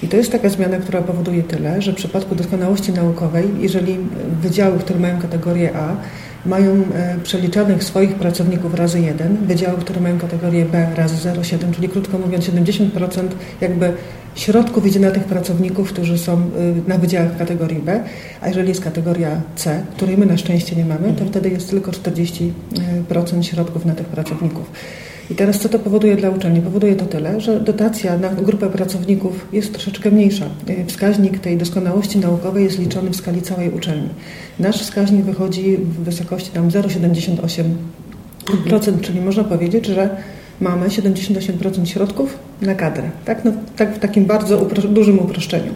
I to jest taka zmiana, która powoduje tyle, że w przypadku doskonałości naukowej, jeżeli wydziały, które mają kategorię A, mają przeliczanych swoich pracowników razy 1, wydziały, które mają kategorię B razy 0,7, czyli krótko mówiąc 70% jakby środków idzie na tych pracowników, którzy są na wydziałach kategorii B, a jeżeli jest kategoria C, której my na szczęście nie mamy, to wtedy jest tylko 40% środków na tych pracowników. I teraz co to powoduje dla uczelni? Powoduje to tyle, że dotacja na grupę pracowników jest troszeczkę mniejsza. Wskaźnik tej doskonałości naukowej jest liczony w skali całej uczelni. Nasz wskaźnik wychodzi w wysokości tam 0,78%, czyli można powiedzieć, że mamy 78% środków na kadrę. Tak? No, tak w takim bardzo dużym uproszczeniu.